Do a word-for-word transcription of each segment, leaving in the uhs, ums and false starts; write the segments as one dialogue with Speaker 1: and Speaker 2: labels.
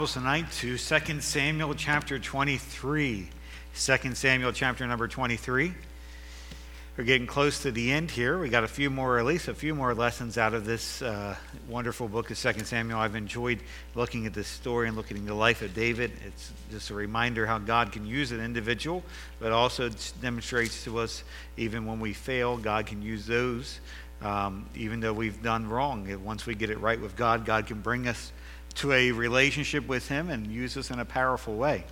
Speaker 1: Tonight to Second Samuel chapter twenty-three. Second Samuel chapter number twenty-three. We're getting close to the end here. We got a few more, at least a few more lessons out of this uh, wonderful book of Second Samuel. I've enjoyed looking at this story and looking at the life of David. It's just a reminder how God can use an individual, but also demonstrates to us even when we fail, God can use those, um, even though we've done wrong. Once we get it right with God, God can bring us to a relationship with him and use us in a powerful way.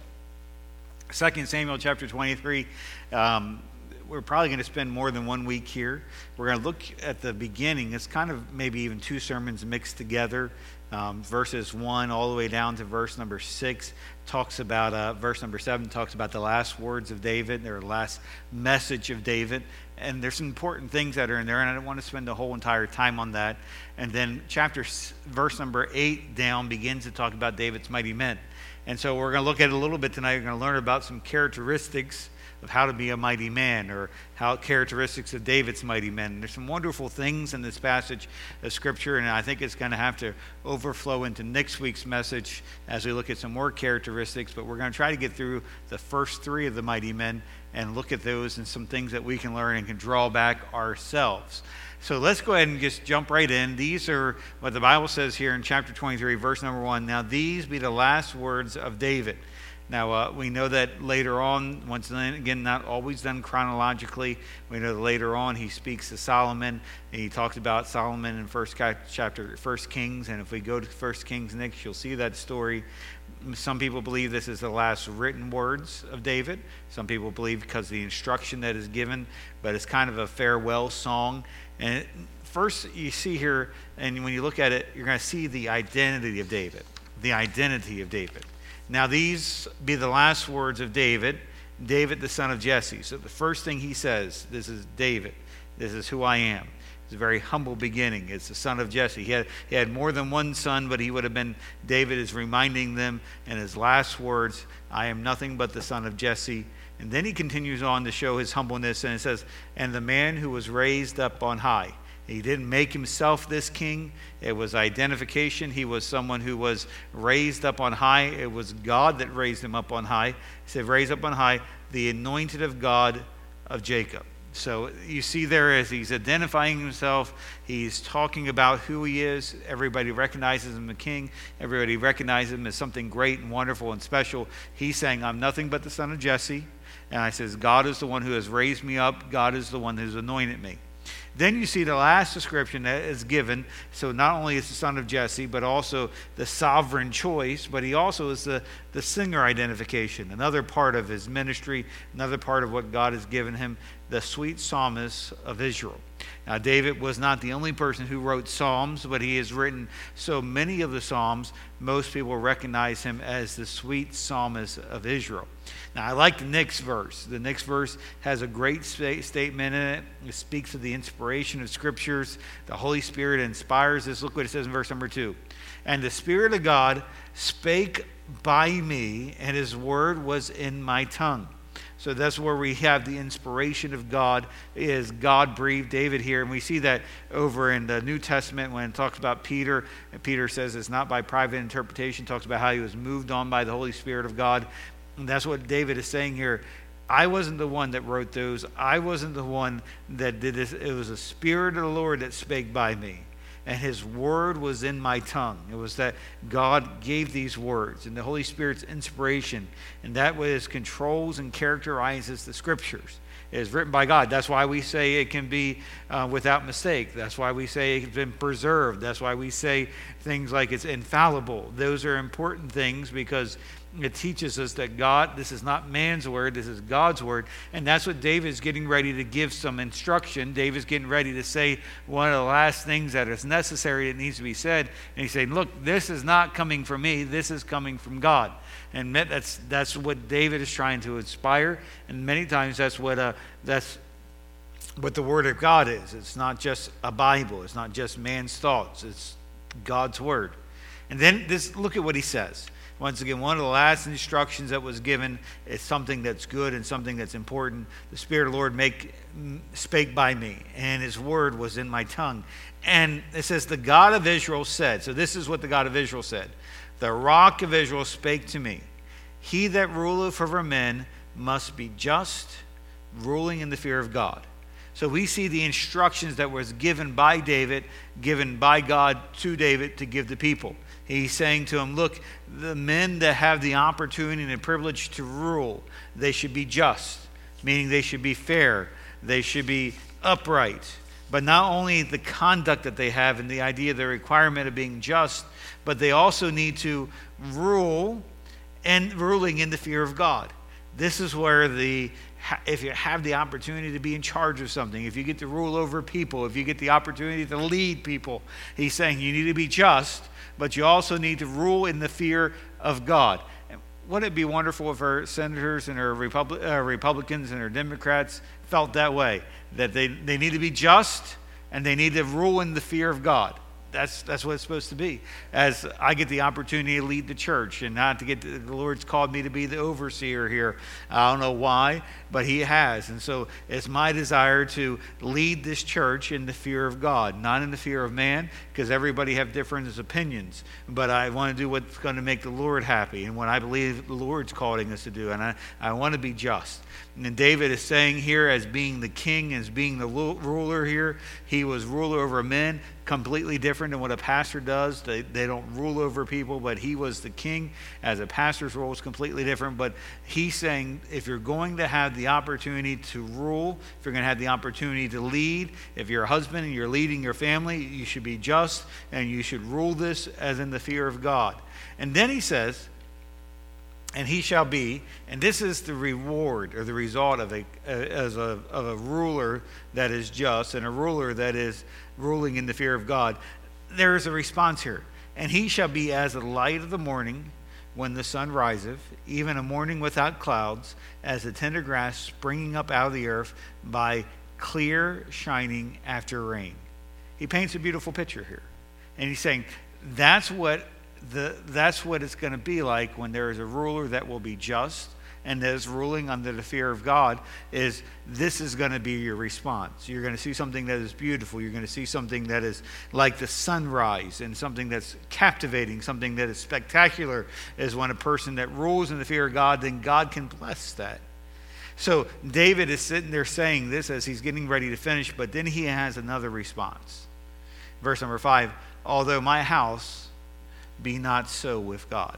Speaker 1: Second Samuel chapter twenty-three, um, we're probably going to spend more than one week here. We're going to look at the beginning. It's kind of maybe even two sermons mixed together. Um, verses one all the way down to verse number six talks about, uh, verse number seven talks about the last words of David, or the last message of David. And there's some important things that are in there, and I don't want to spend the whole entire time on that. And then chapter, verse number eight down begins to talk about David's mighty men. And so we're going to look at it a little bit tonight. We're going to learn about some characteristics of how to be a mighty man, or how characteristics of David's mighty men. There's some wonderful things in this passage of Scripture, and I think it's going to have to overflow into next week's message as we look at some more characteristics. But we're going to try to get through the first three of the mighty men and look at those and some things that we can learn and can draw back ourselves. So let's go ahead and just jump right in. These are what the Bible says here in chapter twenty-three, verse number one. Now these be the last words of David. Now, uh, we know that later on, once again, not always done chronologically, we know that later on he speaks to Solomon, and he talks about Solomon in first chapter, First Kings, and if we go to First Kings next, you'll see that story. Some people believe this is the last written words of David. Some people believe because of the instruction that is given, but it's kind of a farewell song. And first, you see here, and when you look at it, you're going to see the identity of David, the identity of David. Now these be the last words of David, David the son of Jesse. So the first thing he says, this is David, this is who I am. It's a very humble beginning. It's the son of Jesse. He had, he had more than one son, but he would have been, David is reminding them in his last words, I am nothing but the son of Jesse. And then he continues on to show his humbleness, and it says, and the man who was raised up on high. He didn't make himself this king. It was identification. He was someone who was raised up on high. It was God that raised him up on high. He said, raised up on high, the anointed of God of Jacob. So you see there as he's identifying himself, he's talking about who he is. Everybody recognizes him as a king. Everybody recognizes him as something great and wonderful and special. He's saying, I'm nothing but the son of Jesse. And I says, God is the one who has raised me up. God is the one who's anointed me. Then you see the last description that is given. So not only is the son of Jesse, but also the sovereign choice, but he also is the, the singer identification, another part of his ministry, another part of what God has given him, the sweet psalmist of Israel. Now, David was not the only person who wrote psalms, but he has written so many of the psalms, most people recognize him as the sweet psalmist of Israel. Now, I like the next verse. The next verse has a great statement in it. It speaks of the inspiration of scriptures. The Holy Spirit inspires this. Look what it says in verse number two. And the Spirit of God spake by me, and his word was in my tongue. So that's where we have the inspiration of God, is God breathed David here. And we see that over in the New Testament when it talks about Peter. And Peter says it's not by private interpretation. Talks about how he was moved on by the Holy Spirit of God. And that's what David is saying here. I wasn't the one that wrote those. I wasn't the one that did this. It was the Spirit of the Lord that spake by me. And his word was in my tongue. It was that God gave these words and the Holy Spirit's inspiration. And that was controls and characterizes the scriptures. It is written by God. That's why we say it can be uh, without mistake. That's why we say it's been preserved. That's why we say things like it's infallible. Those are important things because it teaches us that God, this is not man's word, this is God's word. And that's what David's getting ready to give some instruction. David's getting ready to say one of the last things that is necessary that needs to be said. And he's saying, look, this is not coming from me, this is coming from God. And that's that's what David is trying to inspire. And many times that's what uh, that's what the word of God is. It's not just a Bible. It's not just man's thoughts. It's God's word. And then this, look at what he says. Once again, one of the last instructions that was given is something that's good and something that's important. The Spirit of the Lord make, spake by me, and his word was in my tongue. And it says, the God of Israel said, so this is what the God of Israel said, the rock of Israel spake to me, he that ruleth over men must be just, ruling in the fear of God. So we see the instructions that was given by David, given by God to David to give the people. He's saying to him, look, the men that have the opportunity and the privilege to rule, they should be just, meaning they should be fair, they should be upright. But not only the conduct that they have and the idea, the requirement of being just, but they also need to rule, and ruling in the fear of God. This is where the, if you have the opportunity to be in charge of something, if you get to rule over people, if you get the opportunity to lead people, he's saying you need to be just, but you also need to rule in the fear of God. Wouldn't it be wonderful if our senators and our Repub- uh, Republicans and our Democrats felt that way, that they, they need to be just and they need to rule in the fear of God? That's that's what it's supposed to be. As I get the opportunity to lead the church, and not to get the, the Lord's called me to be the overseer here. I don't know why, but He has, and so it's my desire to lead this church in the fear of God, not in the fear of man, because everybody have different opinions. But I want to do what's going to make the Lord happy, and what I believe the Lord's calling us to do, and I I want to be just. And David is saying here, as being the king, as being the ruler here, he was ruler over men, completely different than what a pastor does. They, they don't rule over people, but he was the king. As a pastor's role is completely different. But he's saying, if you're going to have the opportunity to rule, if you're going to have the opportunity to lead, if you're a husband and you're leading your family, you should be just, and you should rule this as in the fear of God. And then he says, and he shall be, and this is the reward or the result of a as a of a ruler that is just, and a ruler that is ruling in the fear of God. There is a response here. And he shall be as the light of the morning when the sun riseth, even a morning without clouds, as the tender grass springing up out of the earth by clear shining after rain. He paints a beautiful picture here. And he's saying that's what The, that's what it's going to be like when there is a ruler that will be just and that is ruling under the fear of God. Is this is going to be your response. You're going to see something that is beautiful. You're going to see something that is like the sunrise, and something that's captivating, something that is spectacular, is when a person that rules in the fear of God, then God can bless that. So David is sitting there saying this as he's getting ready to finish, but then he has another response. Verse number five, although my house be not so with God.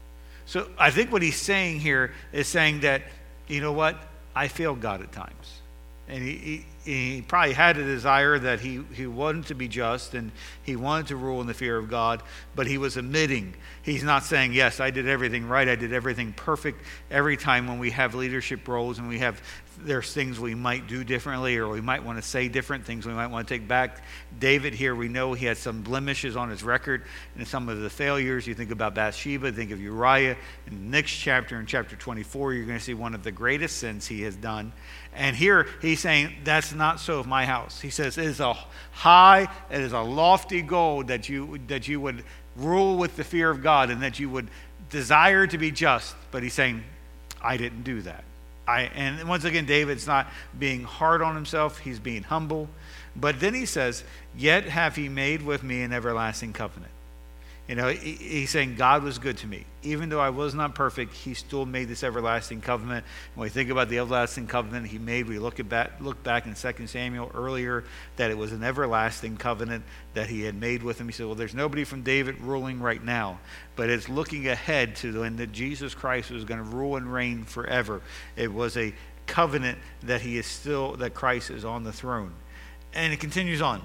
Speaker 1: So I think what he's saying here is saying that, you know what, I failed God at times. And he, he, he probably had a desire that he, he wanted to be just, and he wanted to rule in the fear of God, but he was admitting, he's not saying, yes, I did everything right, I did everything perfect. Every time when we have leadership roles and we have, there's things we might do differently, or we might want to say different things we might want to take back. David here, we know he had some blemishes on his record and some of the failures. You think about Bathsheba, think of Uriah. In the next chapter, in chapter twenty-four, you're going to see one of the greatest sins he has done. And here he's saying, that's not so of my house. He says, it is a high, it is a lofty goal that you that you would rule with the fear of God, and that you would desire to be just. But he's saying, I didn't do that. I, and once again, David's not being hard on himself. He's being humble. But then he says, yet have he made with me an everlasting covenant. You know, he, he's saying God was good to me. Even though I was not perfect, he still made this everlasting covenant. When we think about the everlasting covenant he made, we look at back, look back in Second Samuel earlier, that it was an everlasting covenant that he had made with him. He said, well, there's nobody from David ruling right now, but it's looking ahead to when that Jesus Christ was going to rule and reign forever. It was a covenant that he is still, that Christ is on the throne. And it continues on.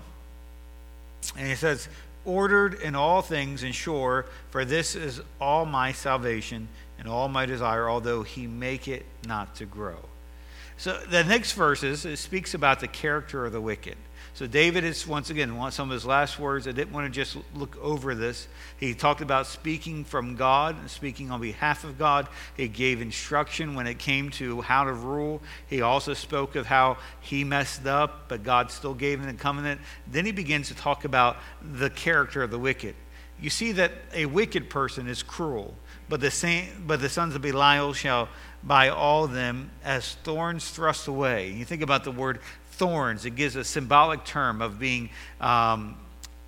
Speaker 1: And he says, ordered in all things and sure, for this is all my salvation and all my desire, although he make it not to grow. So the next verses, it speaks about the character of the wicked. So David is, once again, one some of his last words. I didn't want to just look over this. He talked about speaking from God and speaking on behalf of God. He gave instruction when it came to how to rule. He also spoke of how he messed up, but God still gave him the covenant. Then he begins to talk about the character of the wicked. You see that a wicked person is cruel, but the same, but the sons of Belial shall by all of them as thorns thrust away. You think about the word thorns. It gives a symbolic term of being um,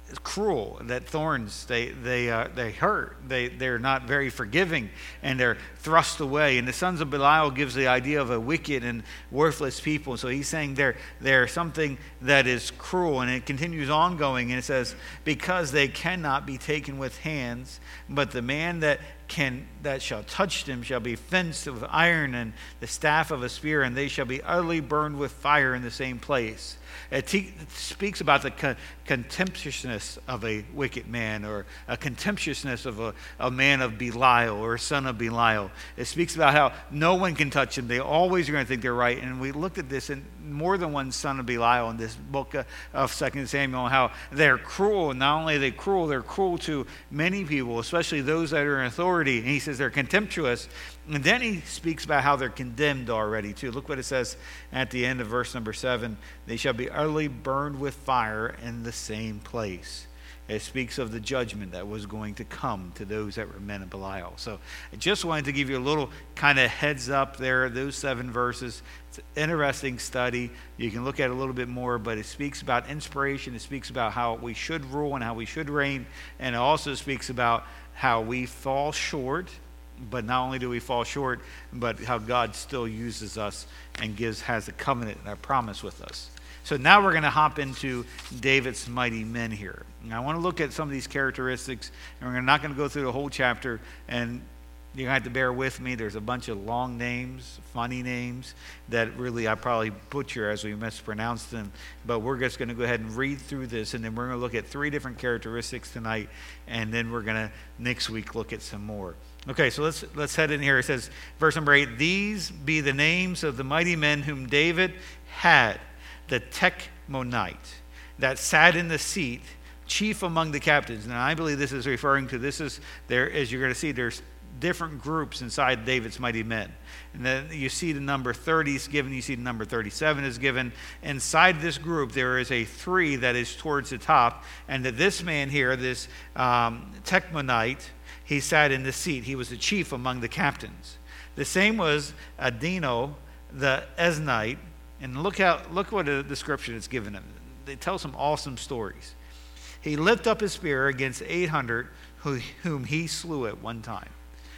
Speaker 1: cruel, that thorns, they they uh, they hurt, they they're not very forgiving, and they're thrust away. And the sons of Belial gives the idea of a wicked and worthless people. So he's saying they're they're something that is cruel, and it continues on going, and it says, because they cannot be taken with hands, but the man that can that shall touch them shall be fenced with iron and the staff of a spear, and they shall be utterly burned with fire in the same place. It, te- it speaks about the co- contemptuousness of a wicked man, or a contemptuousness of a, a man of Belial, or a son of Belial. It speaks about how no one can touch them. They always are going to think they're right. And we looked at this in more than one son of Belial in this book of Second Samuel, how they're cruel. And not only are they cruel, they're cruel to many people, especially those that are in authority. And he says they're contemptuous. And then he speaks about how they're condemned already, too. Look what it says at the end of verse number seven. They shall be utterly burned with fire in the same place. It speaks of the judgment that was going to come to those that were men of Belial. So I just wanted to give you a little kind of heads up there, those seven verses. It's an interesting study. You can look at it a little bit more, but it speaks about inspiration. It speaks about how we should rule and how we should reign. And it also speaks about how we fall short. But not only do we fall short, but how God still uses us and gives has a covenant and a promise with us. So now we're going to hop into David's mighty men here. And I want to look at some of these characteristics, and we're not going to go through the whole chapter, and you're going to have to bear with me. There's a bunch of long names, funny names, that really I probably butcher as we mispronounce them. But we're just going to go ahead and read through this, and then we're going to look at three different characteristics tonight, and then we're going to next week look at some more. Okay, so let's let's head in here. It says, verse number eight, these be the names of the mighty men whom David had, the Techmonite, that sat in the seat, chief among the captains. Now, I believe this is referring to, this is, there, as you're going to see, there's different groups inside David's mighty men. And then you see the number thirty is given, you see the number thirty-seven is given. Inside this group, there is a three that is towards the top, and that this man here, this um, Techmonite, he sat in the seat. He was the chief among the captains. The same was Adino, the Eznite. And look how look what a description it's given him. They tell some awesome stories. He lifted up his spear against eight hundred who, whom he slew at one time.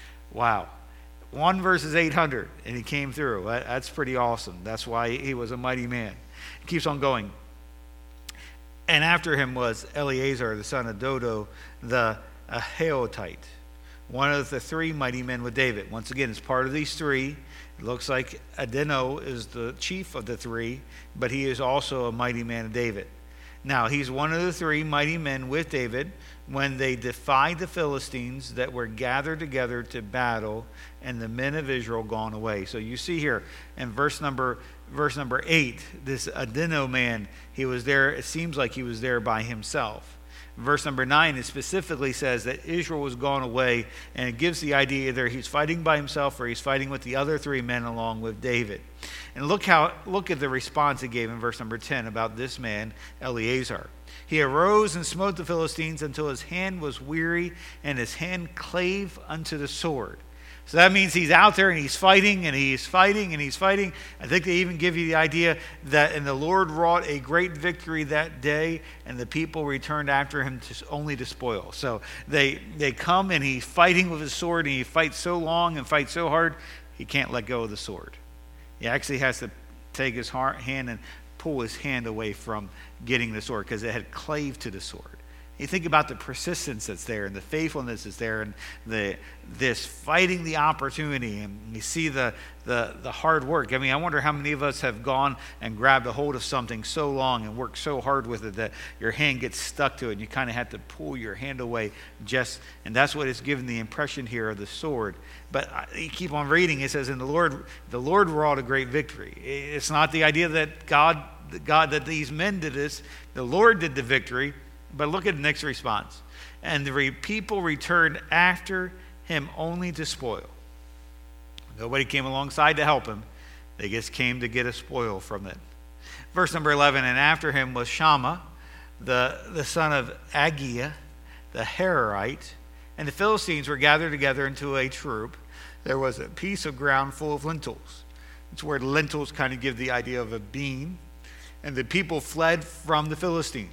Speaker 1: Wow. One versus eight hundred, and he came through. That, that's pretty awesome. That's why he was a mighty man. He keeps on going. And after him was Eleazar, the son of Dodo, the Ahotite, one of the three mighty men with David. Once again, it's part of these three. It looks like Adino is the chief of the three, but he is also a mighty man of David. Now, he's one of the three mighty men with David when they defied the Philistines that were gathered together to battle, and the men of Israel gone away. So you see here in verse number verse number eight, this Adino man, he was there, it seems like he was there by himself. Verse number nine, it specifically says that Israel was gone away, and it gives the idea either he's fighting by himself or he's fighting with the other three men along with David. And look how look at the response he gave in verse number ten about this man, Eleazar. He arose and smote the Philistines until his hand was weary and his hand clave unto the sword. So that means he's out there and he's fighting and he's fighting and he's fighting. I think they even give you the idea that, and the Lord wrought a great victory that day, and the people returned after him to, only to spoil. So they they come and he's fighting with his sword, and he fights so long and fights so hard, he can't let go of the sword. He actually has to take his hand and pull his hand away from getting the sword because it had clave to the sword. You think about the persistence that's there and the faithfulness that's there and the this fighting the opportunity, and you see the, the, the hard work. I mean, I wonder how many of us have gone and grabbed a hold of something so long and worked so hard with it that your hand gets stuck to it and you kind of have to pull your hand away just, and that's what it's given the impression here of the sword. But you keep on reading, it says, and the Lord, the Lord wrought a great victory. It's not the idea that God, God, that these men did this. The Lord did the victory. But look at the next response. And the re- people returned after him only to spoil. Nobody came alongside to help him. They just came to get a spoil from it. Verse number eleven, and after him was Shammah, the, the son of Agiah, the Hararite. And the Philistines were gathered together into a troop. There was a piece of ground full of lentils. It's where lentils kind of give the idea of a bean. And the people fled from the Philistines.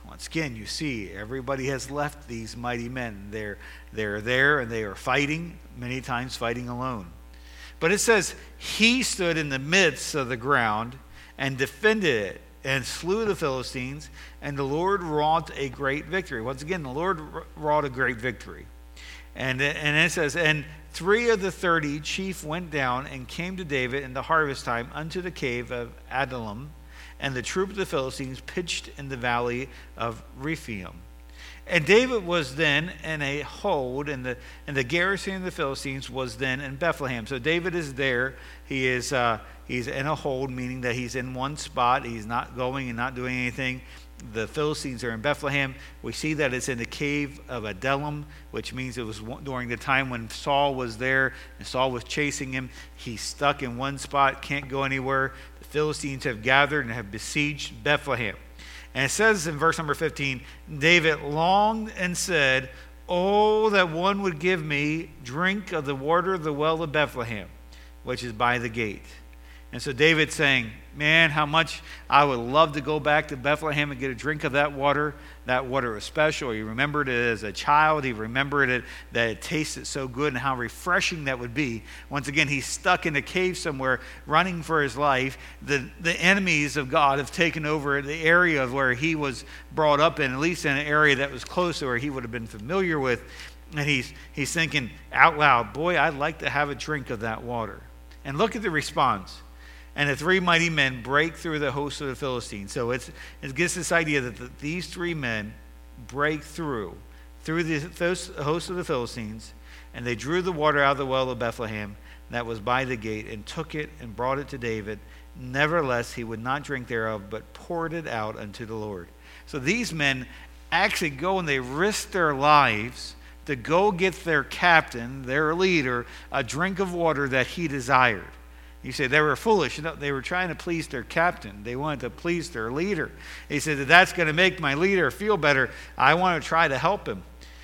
Speaker 1: Once again, you see, everybody has left these mighty men. They're, they're there and they are fighting, many times fighting alone. But it says, he stood in the midst of the ground and defended it and slew the Philistines, and the Lord wrought a great victory. Once again, the Lord wrought a great victory. And, and it says, and three of the thirty chief went down and came to David in the harvest time unto the cave of Adullam, and the troop of the Philistines pitched in the valley of Rephaim. And David was then in a hold, and the and the garrison of the Philistines was then in Bethlehem. So David is there. He is uh, he's in a hold, meaning that he's in one spot. He's not going and not doing anything. The Philistines are in Bethlehem. We see that it's in the cave of Adullam, which means it was during the time when Saul was there and Saul was chasing him. He's stuck in one spot, can't go anywhere. The Philistines have gathered and have besieged Bethlehem. And it says in verse number fifteen, David longed and said, "Oh, that one would give me drink of the water of the well of Bethlehem, which is by the gate." And so David's saying, man, how much I would love to go back to Bethlehem and get a drink of that water. That water was special. He remembered it as a child. He remembered it, that it tasted so good, and how refreshing that would be. Once again, he's stuck in a cave somewhere, running for his life. The, the enemies of God have taken over the area of where he was brought up in, at least in an area that was close to where he would have been familiar with. And he's, he's thinking out loud, boy, I'd like to have a drink of that water. And look at the response. And the three mighty men break through the host of the Philistines. So it's, it gets this idea that the, these three men break through, through the host of the Philistines, and they drew the water out of the well of Bethlehem that was by the gate, and took it and brought it to David. Nevertheless, he would not drink thereof, but poured it out unto the Lord. So these men actually go and they risk their lives to go get their captain, their leader, a drink of water that he desired. You say they were foolish. No, they were trying to please their captain. They wanted to please their leader. He said, if that's going to make my leader feel better, I want to try to help him.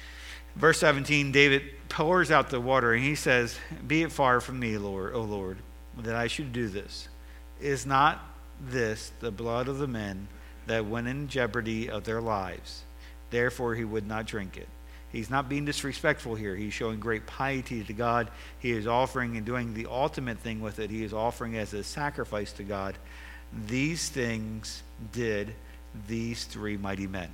Speaker 1: Verse seventeen, David pours out the water, and he says, be it far from me, Lord, O Lord, that I should do this. Is not this the blood of the men that went in jeopardy of their lives? Therefore he would not drink it. He's not being disrespectful here. He's showing great piety to God. He is offering and doing the ultimate thing with it. He is offering as a sacrifice to God. These things did these three mighty men.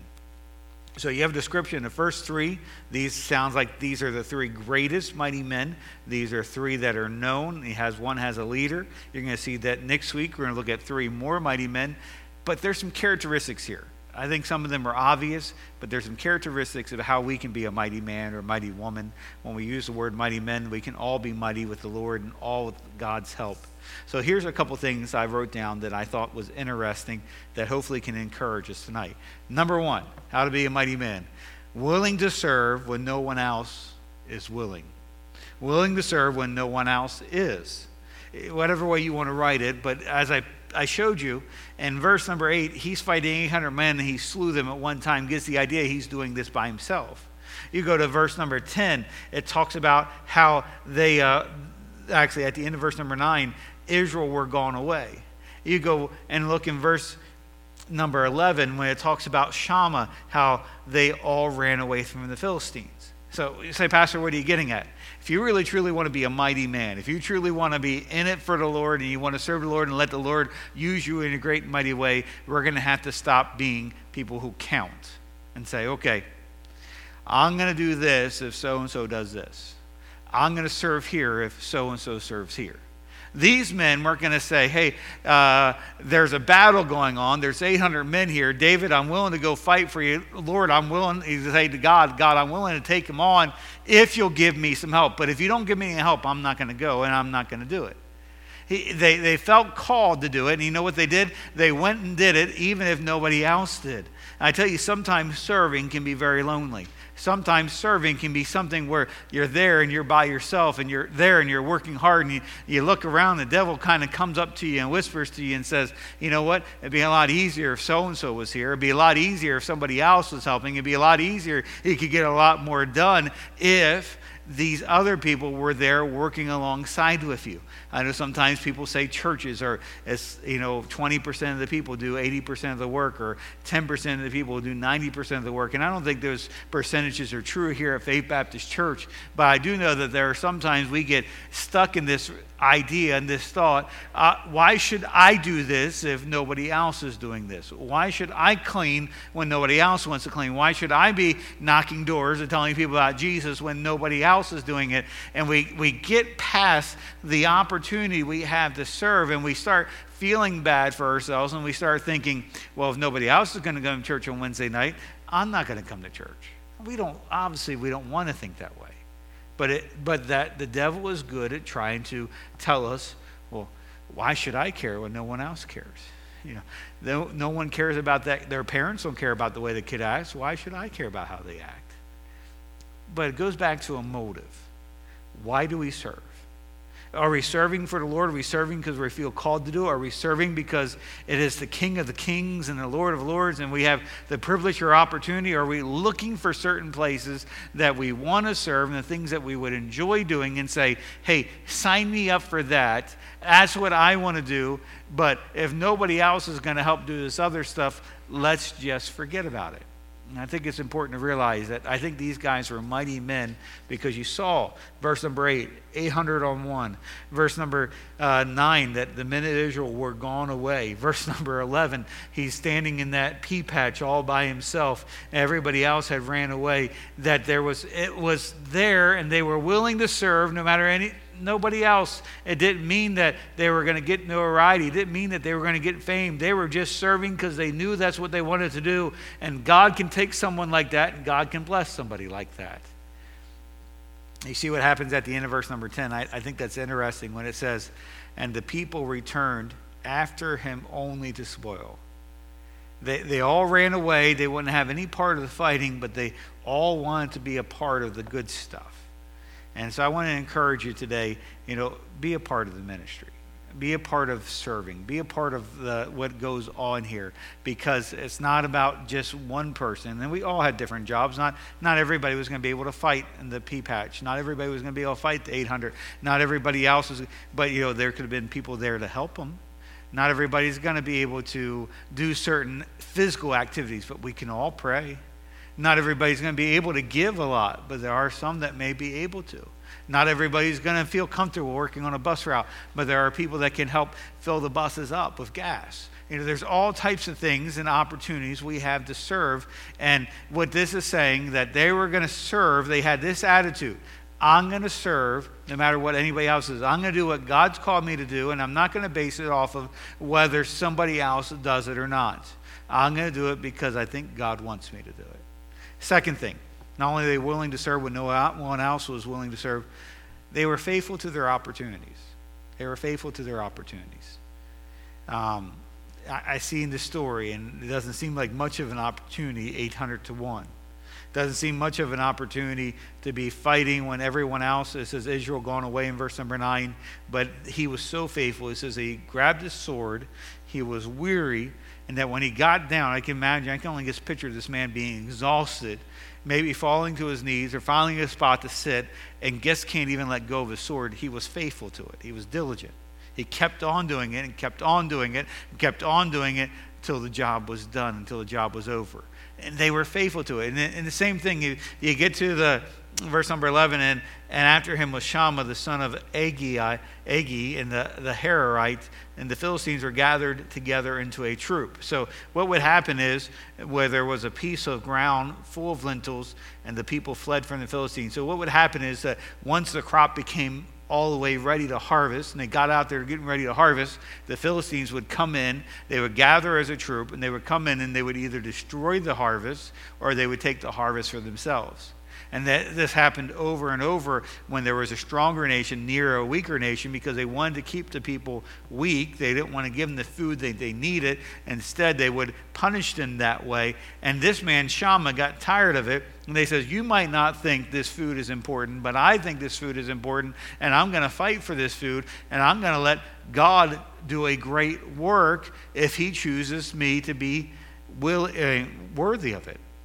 Speaker 1: So you have a description. The first three, these sounds like these are the three greatest mighty men. These are three that are known. He has one has a leader. You're going to see that next week. We're going to look at three more mighty men. But there's some characteristics here. I think some of them are obvious, but there's some characteristics of how we can be a mighty man or a mighty woman. When we use the word mighty men, we can all be mighty with the Lord and all with God's help. So here's a couple things I wrote down that I thought was interesting that hopefully can encourage us tonight. Number one, how to be a mighty man. Willing to serve when no one else is willing. Willing to serve when no one else is. Whatever way you want to write it, but as I I showed you in verse number eight, he's fighting eight hundred men and he slew them at one time. Gives the idea he's doing this by himself. You go to verse number ten, it talks about how they, uh, actually at the end of verse number nine, Israel were gone away. You go and look in verse number eleven when it talks about Shammah, how they all ran away from the Philistines. So you say, Pastor, what are you getting at? If you really truly want to be a mighty man, if you truly want to be in it for the Lord and you want to serve the Lord and let the Lord use you in a great and mighty way, we're going to have to stop being people who count and say, okay, I'm going to do this if so-and-so does this. I'm going to serve here if so-and-so serves here. These men weren't going to say, hey, uh, there's a battle going on. There's eight hundred men here. David, I'm willing to go fight for you. Lord, I'm willing to say to God, God, I'm willing to take them on if you'll give me some help. But if you don't give me any help, I'm not going to go, and I'm not going to do it. He, they, they felt called to do it, and you know what they did? They went and did it even if nobody else did. And I tell you, sometimes serving can be very lonely. Sometimes serving can be something where you're there and you're by yourself and you're there and you're working hard and you, you look around, the devil kind of comes up to you and whispers to you and says, you know what, it'd be a lot easier if so-and-so was here. It'd be a lot easier if somebody else was helping. It'd be a lot easier. You could get a lot more done if these other people were there working alongside with you. I know sometimes people say churches are, as you know, twenty percent of the people do eighty percent of the work, or ten percent of the people do ninety percent of the work. And I don't think those percentages are true here at Faith Baptist Church, but I do know that there are sometimes we get stuck in this idea and this thought, uh, why should I do this if nobody else is doing this? Why should I clean when nobody else wants to clean? Why should I be knocking doors and telling people about Jesus when nobody else is doing it? And we, we get past the opportunity we have to serve, and we start feeling bad for ourselves, and we start thinking, well, if nobody else is going to go to church on Wednesday night, I'm not going to come to church. We don't, obviously, we don't want to think that way. But it, but that the devil is good at trying to tell us, well, why should I care when no one else cares? You know, no, no one cares about that. Their parents don't care about the way the kid acts. Why should I care about how they act? But it goes back to a motive. Why do we serve? Are we serving for the Lord? Are we serving because we feel called to do it? Are we serving because it is the King of the Kings and the Lord of Lords and we have the privilege or opportunity? Are we looking for certain places that we want to serve and the things that we would enjoy doing and say, hey, sign me up for that. That's what I want to do. But if nobody else is going to help do this other stuff, let's just forget about it. And I think it's important to realize that I think these guys were mighty men, because you saw, verse number eight, eight hundred on one. Verse number uh, nine, that the men of Israel were gone away. Verse number eleven, he's standing in that pea patch all by himself. Everybody else had ran away. That there was, it was there, and they were willing to serve no matter any... nobody else. It didn't mean that they were going to get notoriety. It didn't mean that they were going to get fame. They were just serving because they knew that's what they wanted to do. And God can take someone like that, and God can bless somebody like that. You see what happens at the end of verse number ten. I, I think that's interesting when it says, and the people returned after him only to spoil. They, they all ran away. They wouldn't have any part of the fighting, but they all wanted to be a part of the good stuff. And so I want to encourage you today, you know, be a part of the ministry. Be a part of serving. Be a part of the, what goes on here, because it's not about just one person. And we all had different jobs. Not not everybody was going to be able to fight in the pea patch. Not everybody was going to be able to fight the eight hundred. Not everybody else was, but, you know, there could have been people there to help them. Not everybody's going to be able to do certain physical activities, but we can all pray. Not everybody's going to be able to give a lot, but there are some that may be able to. Not everybody's going to feel comfortable working on a bus route, but there are people that can help fill the buses up with gas. You know, there's all types of things and opportunities we have to serve. And what this is saying, that they were going to serve, they had this attitude. I'm going to serve no matter what anybody else is. I'm going to do what God's called me to do, and I'm not going to base it off of whether somebody else does it or not. I'm going to do it because I think God wants me to do it. Second thing, not only are they willing to serve when no one else was willing to serve, they were faithful to their opportunities. They were faithful to their opportunities. Um, I, I see in this story, and it doesn't seem like much of an opportunity, eight hundred to one. Doesn't seem much of an opportunity to be fighting when everyone else, it says Israel gone away in verse number nine, but he was so faithful. It says he grabbed his sword, he was weary, and that when he got down, I can imagine, I can only just picture this man being exhausted, maybe falling to his knees or finding a spot to sit, and just can't even let go of his sword. He was faithful to it. He was diligent. He kept on doing it and kept on doing it and kept on doing it until the job was done, until the job was over. And they were faithful to it. And, and the same thing, you, you get to the verse number eleven, and, and after him was Shammah, the son of Agi, Agi and the, the Hararite, and the Philistines were gathered together into a troop. So what would happen is, where there was a piece of ground full of lentils, and the people fled from the Philistines. So what would happen is that once the crop became all the way ready to harvest, and they got out there getting ready to harvest, the Philistines would come in, they would gather as a troop, and they would come in and they would either destroy the harvest or they would take the harvest for themselves. And that this happened over and over when there was a stronger nation near a weaker nation, because they wanted to keep the people weak. They didn't want to give them the food that they needed. Instead, they would punish them that way. And this man, Shammah, got tired of it. And they says, you might not think this food is important, but I think this food is important. And I'm going to fight for this food. And I'm going to let God do a great work if he chooses me to be will, uh, worthy of it.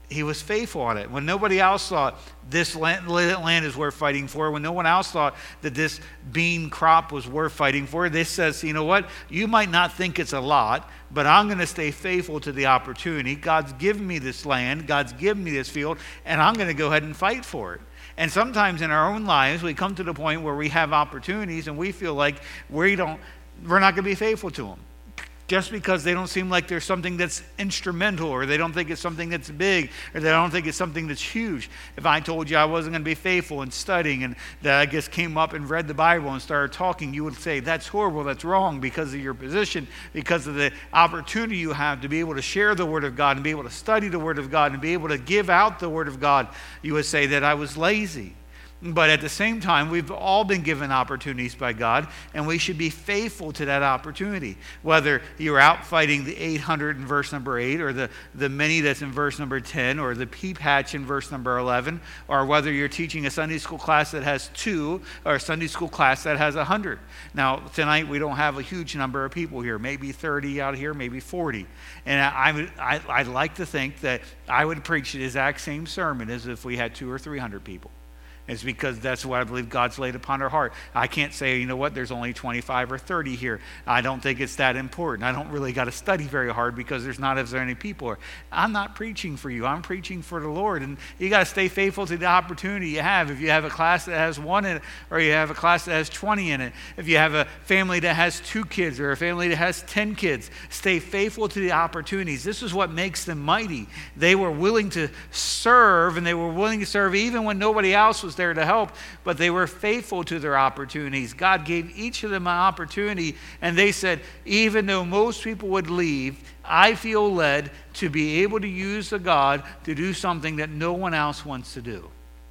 Speaker 1: he was faithful on it. When nobody else thought this land, land is worth fighting for, when no one else thought that this bean crop was worth fighting for, this says, you know what? You might not think it's a lot, but I'm going to stay faithful to the opportunity. God's given me this land. God's given me this field, and I'm going to go ahead and fight for it. And sometimes in our own lives, we come to the point where we have opportunities and we feel like we don't, we're not going to be faithful to them. Just because they don't seem like there's something that's instrumental, or they don't think it's something that's big, or they don't think it's something that's huge. If I told you I wasn't going to be faithful in studying, and that I just came up and read the Bible and started talking, you would say, that's horrible, that's wrong, because of your position, because of the opportunity you have to be able to share the Word of God and be able to study the Word of God and be able to give out the Word of God. You would say that I was lazy. But at the same time, we've all been given opportunities by God, and we should be faithful to that opportunity. Whether you're out fighting the eight hundred in verse number eight, or the, the many that's in verse number ten, or the peep hatch in verse number eleven, or whether you're teaching a Sunday school class that has two, or a Sunday school class that has one hundred. Now, tonight we don't have a huge number of people here, maybe thirty out here, maybe forty. And I would, I, I'd like to think that I would preach the exact same sermon as if we had two or three hundred people. It's because that's what I believe God's laid upon our heart. I can't say, you know what, there's only twenty-five or thirty here. I don't think it's that important. I don't really got to study very hard because there's not as many people here. I'm not preaching for you. I'm preaching for the Lord. And you got to stay faithful to the opportunity you have. If you have a class that has one in it, or you have a class that has twenty in it, if you have a family that has two kids or a family that has ten kids, stay faithful to the opportunities. This is what makes them mighty. They were willing to serve, and they were willing to serve even when nobody else was there to help, but they were faithful to their opportunities. God gave each of them an opportunity, and they said, even though most people would leave, I feel led to be able to use the God to do something that no one else wants to do.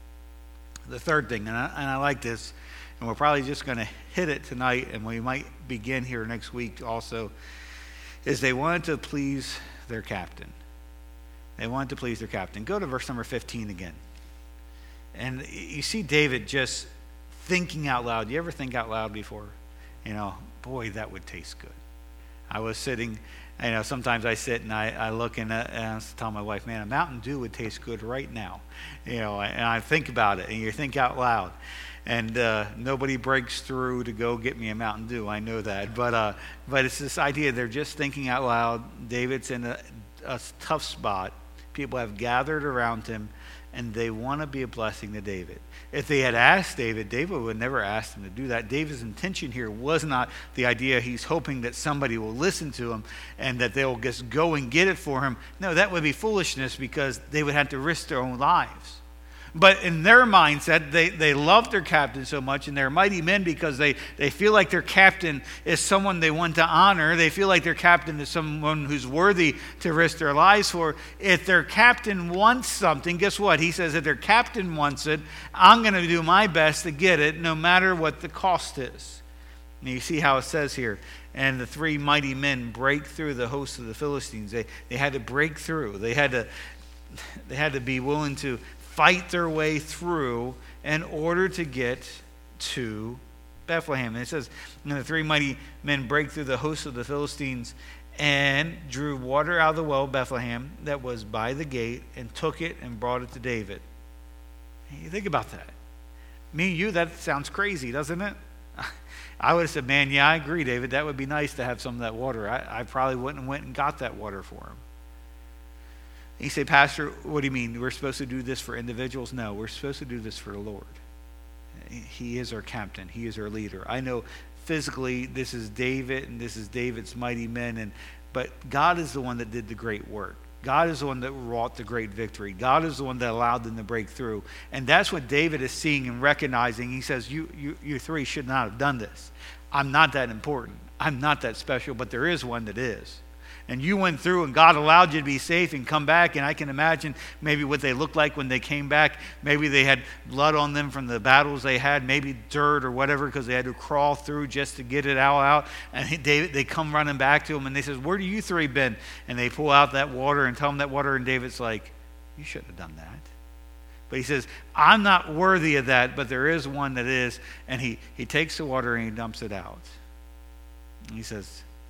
Speaker 1: The third thing, and I, and I like this, and we're probably just going to hit it tonight, and we might begin here next week also, is they wanted to please their captain. They wanted to please their captain. Go to verse number fifteen again. And you see David just thinking out loud. You ever think out loud before? You know, boy, that would taste good. I was sitting, you know, sometimes I sit and I, I look and, uh, and I tell my wife, man, a Mountain Dew would taste good right now. You know, and I think about it, and you think out loud. And uh, nobody breaks through to go get me a Mountain Dew. I know that. But uh, but it's this idea, they're just thinking out loud. David's in a, a tough spot. People have gathered around him, and they want to be a blessing to David. If they had asked David, David would never ask them to do that. David's intention here was not the idea he's hoping that somebody will listen to him and that they'll just go and get it for him. No, that would be foolishness, because they would have to risk their own lives. But in their mindset, they, they love their captain so much, and they're mighty men because they, they feel like their captain is someone they want to honor. They feel like their captain is someone who's worthy to risk their lives for. If their captain wants something, guess what? He says, if their captain wants it, I'm going to do my best to get it, no matter what the cost is. And you see how it says here, and the three mighty men break through the host of the Philistines. They, they had to break through. They had to, they had to be willing to fight their way through in order to get to Bethlehem. And it says, and the three mighty men break through the host of the Philistines and drew water out of the well of Bethlehem that was by the gate, and took it and brought it to David. You think about that. Me and you, that sounds crazy, doesn't it? I would have said, man, yeah, I agree, David. That would be nice to have some of that water. I, I probably wouldn't have went and got that water for him. You say, Pastor, what do you mean? We're supposed to do this for individuals? No, we're supposed to do this for the Lord. He is our captain. He is our leader. I know physically this is David and this is David's mighty men, and but God is the one that did the great work. God is the one that wrought the great victory. God is the one that allowed them to break through. And that's what David is seeing and recognizing. He says, you, you, you three should not have done this. I'm not that important. I'm not that special, but there is one that is. And you went through, and God allowed you to be safe and come back. And I can imagine maybe what they looked like when they came back. Maybe they had blood on them from the battles they had, maybe dirt or whatever, because they had to crawl through just to get it all out. And he, David, they come running back to him, and they says, where do you three been? And they pull out that water and tell him that water. And David's like, you shouldn't have done that. But he says, I'm not worthy of that, but there is one that is. And he, he takes the water and he dumps it out. And he says,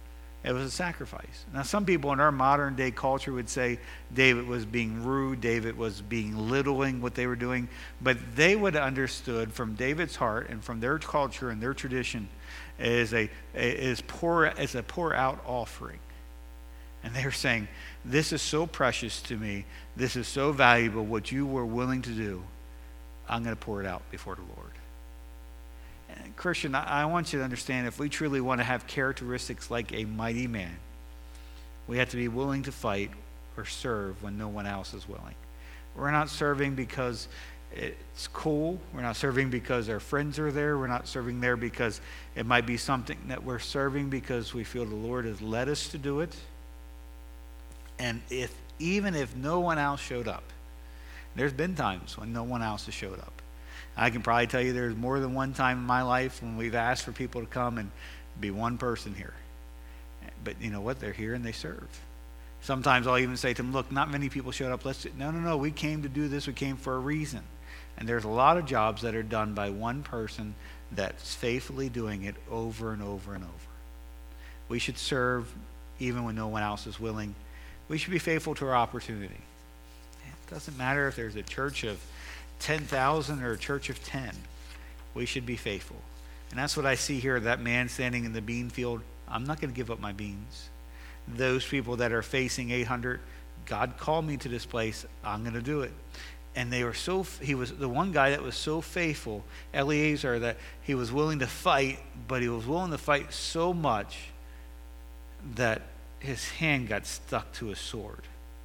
Speaker 1: It was a sacrifice. Now, some people in our modern day culture would say David was being rude, David was being littling what they were doing, but they would have understood from David's heart and from their culture and their tradition is a is pour as a pour out offering. And they're saying, this is so precious to me, this is so valuable, what you were willing to do, I'm going to pour it out before the Lord. And Christian, I, I want you to understand, if we truly want to have characteristics like a mighty man, we have to be willing to fight or serve when no one else is willing. We're not serving because it's cool. We're not serving because our friends are there. We're not serving there because it might be something that we're serving because we feel the Lord has led us to do it. And if even if no one else showed up, there's been times when no one else has showed up. I can probably tell you there's more than one time in my life when we've asked for people to come and be one person here. But you know what? They're here and they serve. Sometimes I'll even say to them, look, not many people showed up. Let's no, no, no. We came to do this. We came for a reason. And there's a lot of jobs that are done by one person that's faithfully doing it over and over and over. We should serve even when no one else is willing. We should be faithful to our opportunity. It doesn't matter if there's a church of ten thousand or a church of ten. We should be faithful. And that's what I see here, that man standing in the bean field. I'm not going to give up my beans. Those people that are facing eight hundred, God called me to this place. I'm going to do it. And they were so, he was the one guy that was so faithful, Eliezer, that he was willing to fight, but he was willing to fight so much that his hand got stuck to a sword.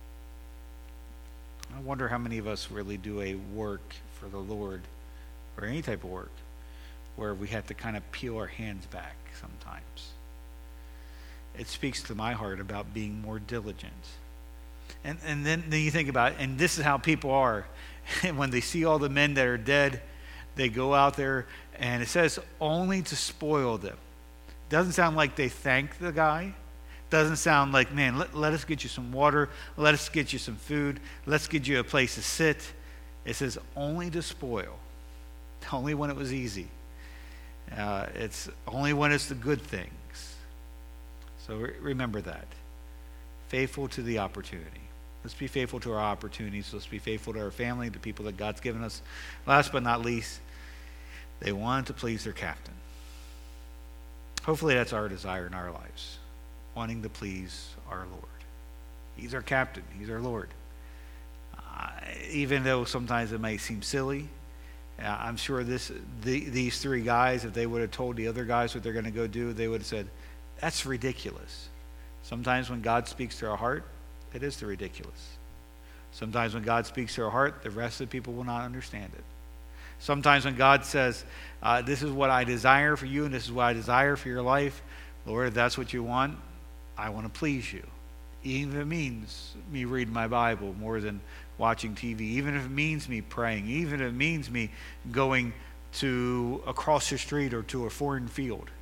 Speaker 1: I wonder how many of us really do a work for the Lord, or any type of work, where we have to kind of peel our hands back sometimes. It speaks to my heart about being more diligent. And and then, then you think about it, and this is how people are. And when they see all the men that are dead, they go out there, and it says only to spoil them. Doesn't sound like they thank the guy. Doesn't sound like, man, let, let us get you some water. Let us get you some food. Let's get you a place to sit. It says only to spoil. Only when it was easy. Uh, it's only when it's the good things. So re- remember that. Faithful to the opportunity. Let's be faithful to our opportunities. Let's be faithful to our family, the people that God's given us. Last but not least, they wanted to please their captain. Hopefully that's our desire in our lives. Wanting to please our Lord. He's our captain. He's our Lord. Uh, even though sometimes it may seem silly, uh, I'm sure this the, these three guys, if they would have told the other guys what they're going to go do, they would have said, that's ridiculous. Sometimes when God speaks to our heart, it is the ridiculous. Sometimes when God speaks to our heart, the rest of the people will not understand it. Sometimes when God says, uh, this is what I desire for you and this is what I desire for your life, Lord, if that's what you want, I want to please you. Even if it means me reading my Bible more than watching T V, even if it means me praying, even if it means me going to across the street or to a foreign field.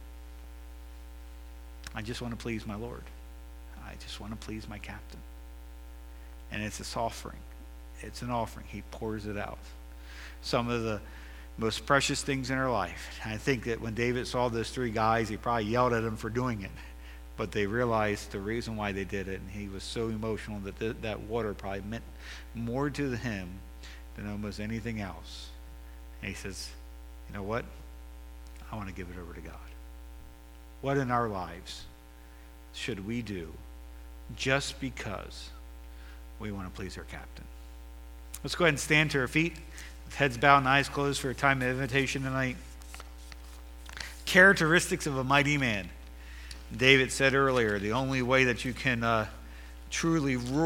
Speaker 1: I just want to please my Lord. I just want to please my captain. And it's this offering. It's an offering. He pours it out. Some of the most precious things in our life. I think that when David saw those three guys, he probably yelled at them for doing it. But they realized the reason why they did it, and he was so emotional that th- that water probably meant more to him than almost anything else. And he says, you know what? I want to give it over to God. What in our lives should we do just because we want to please our captain? Let's go ahead and stand to our feet, with heads bowed and eyes closed for a time of invitation tonight. Characteristics of a mighty man. David said earlier, the only way that you can uh, truly rule